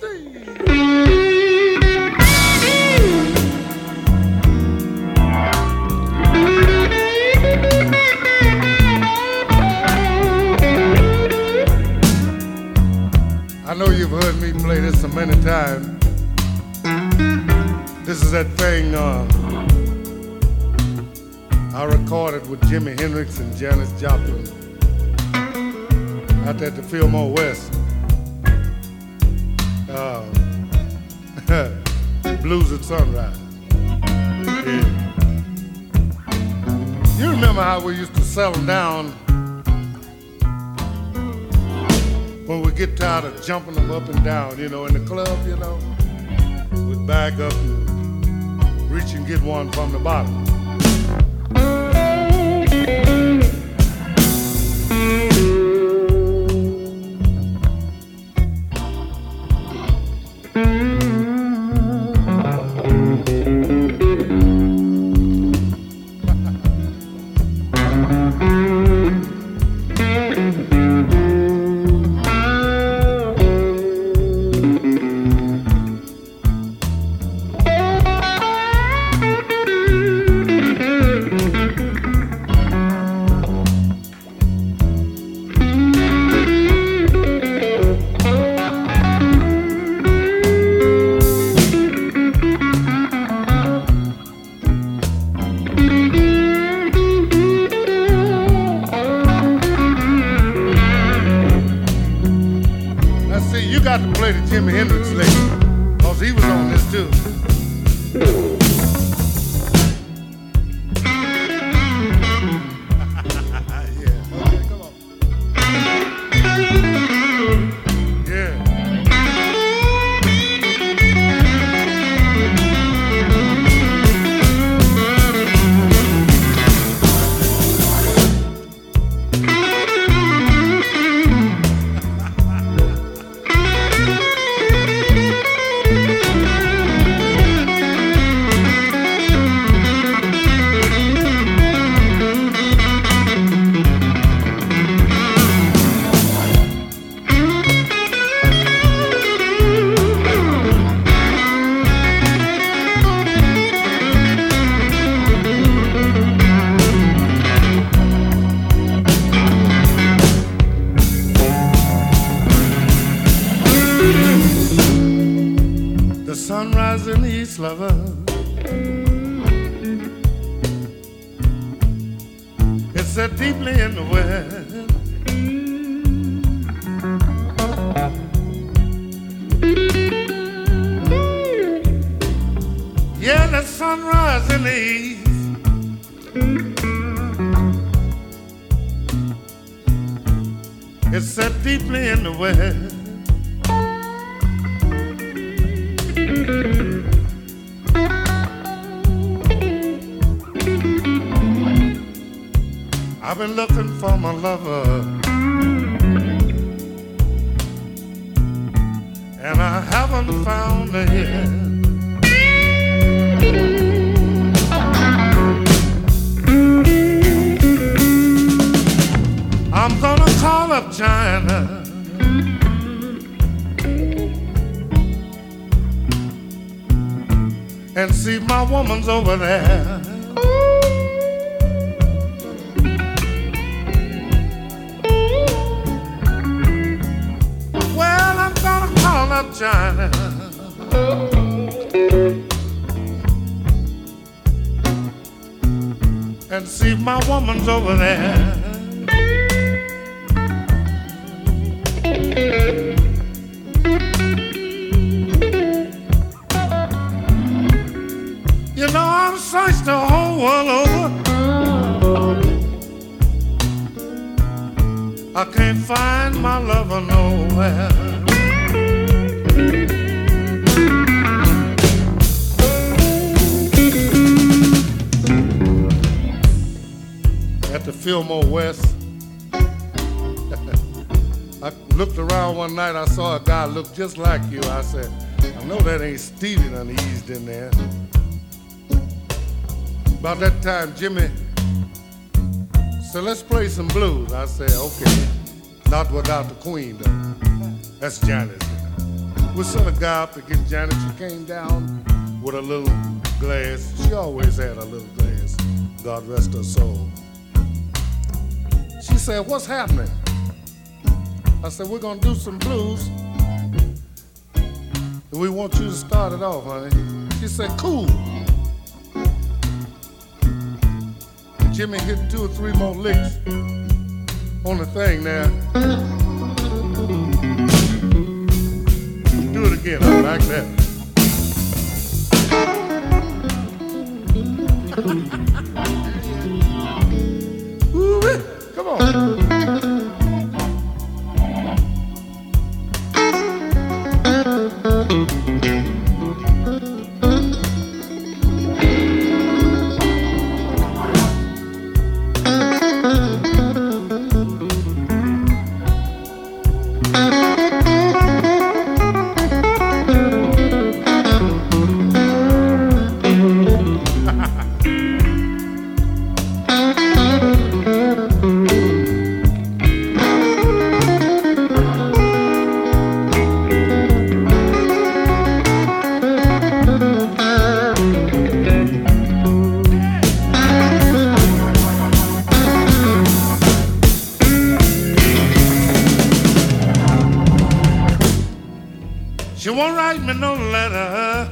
I know you've heard me play this so many times. This is that thing I recorded with Jimi Hendrix and Janis Joplin out there at the Fillmore West. Blues at Sunrise. Yeah. You remember how we used to settle down when we get tired of jumping them up and down, you know, in the club, you know? We'd back up and reach and get one from the bottom. Jimi Hendrix later, cause he was on this too. Yeah, okay, come on. Yeah. The sunrise in the east, lover. It's set deeply in the west. Yeah, the sunrise in the east. It's set deeply in the west. I've been looking for my lover, and I haven't found her yet. I'm gonna call up China and see if my woman's over there. Well, I'm gonna call up China and see if my woman's over there. You know, I've searched the whole world over. I can't find my lover nowhere. At the Fillmore West, I looked around one night, I saw a guy look just like you. I said, I know that ain't Stevie done eased in there. About that time, Jimmy said, let's play some blues. I said, okay, not without the Queen though. That's Janis. We sent a guy up to get Janet. She came down with a little glass. She always had a little glass. God rest her soul. She said, "What's happening?" I said, "We're gonna do some blues. And we want you to start it off, honey." She said, "Cool." And Jimmy hit 2 or 3 more licks on the thing there. Do it again, I like that. Woo-wee. Come on. She won't write me no letter.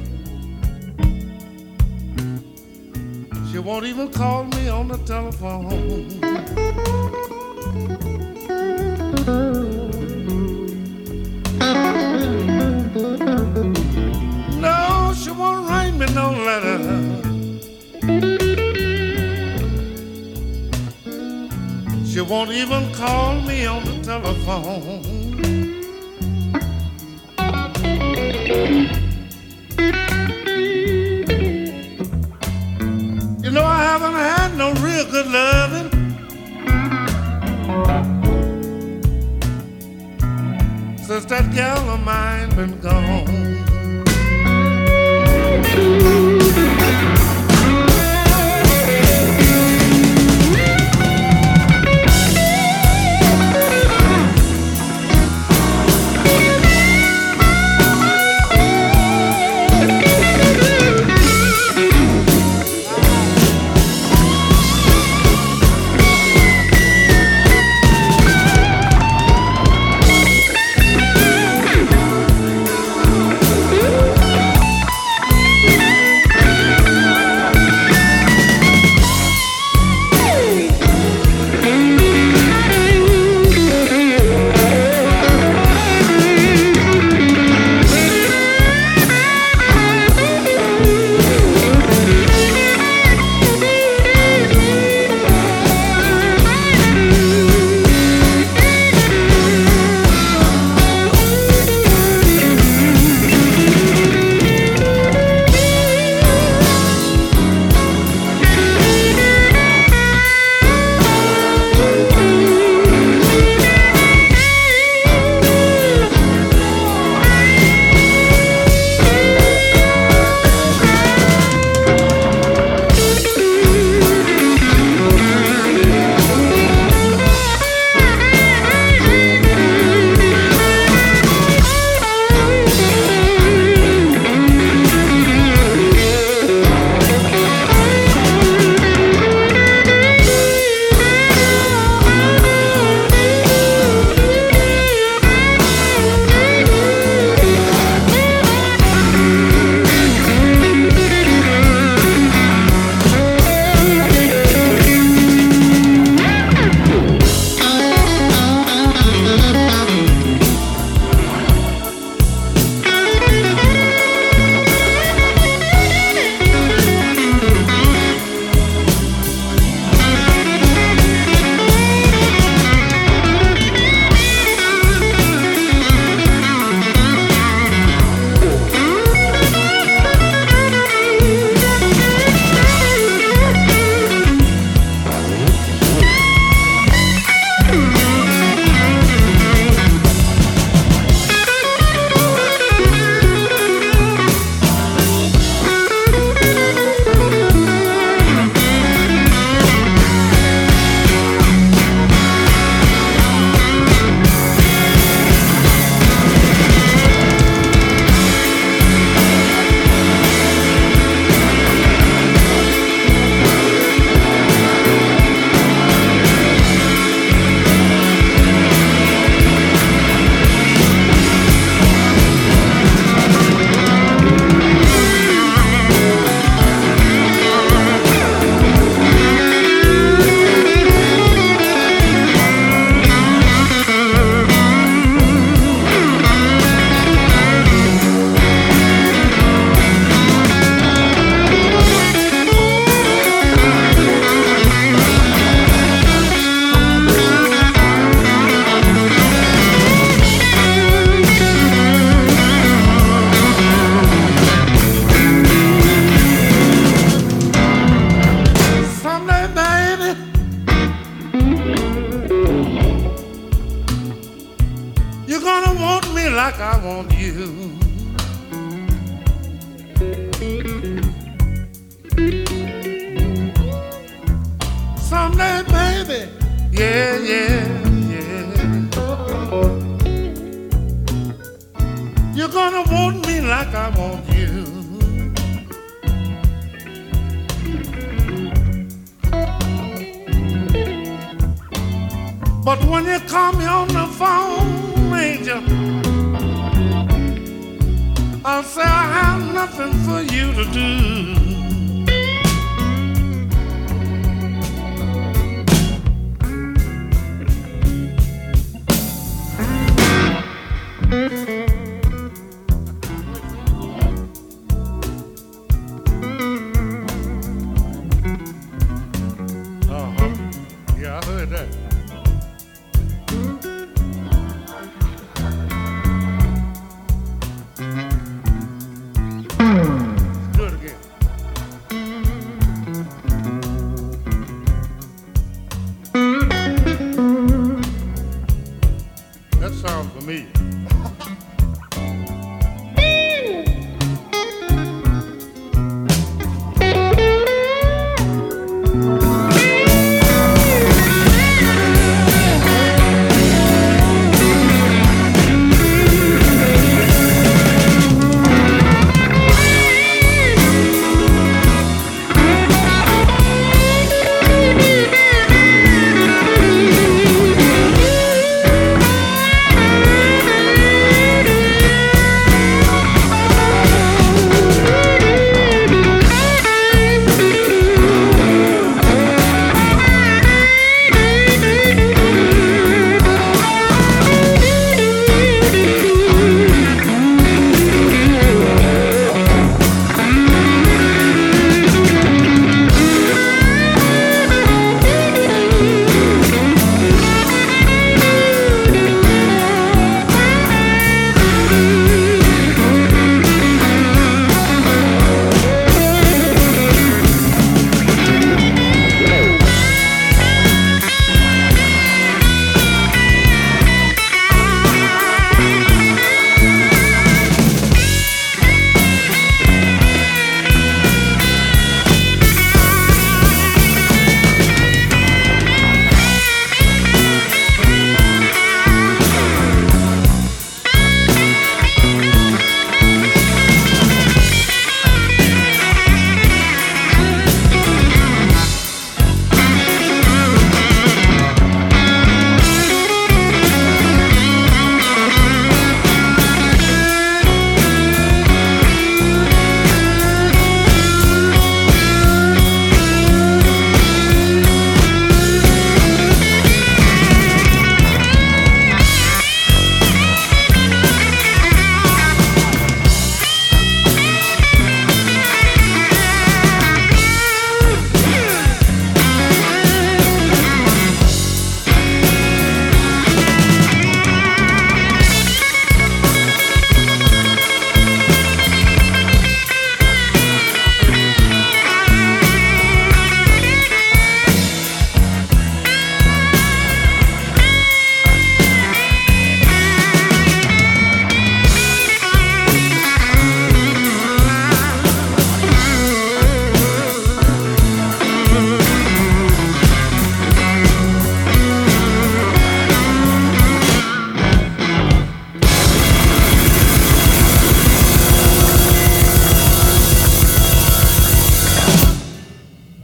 She won't even call me on the telephone. No, she won't write me no letter. She won't even call me on the telephone. You know, I haven't had no real good loving since that gal of mine been gone. Someday, baby, yeah, yeah, yeah. You're gonna want me like I want you. But when you call me on the phone, Angel, I'll say I have nothing for you to do. Yeah, I heard that. Do it again. That sounds familiar.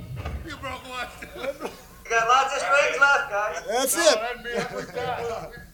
You got lots of strings left, guys. That's No, it. that'd be every time.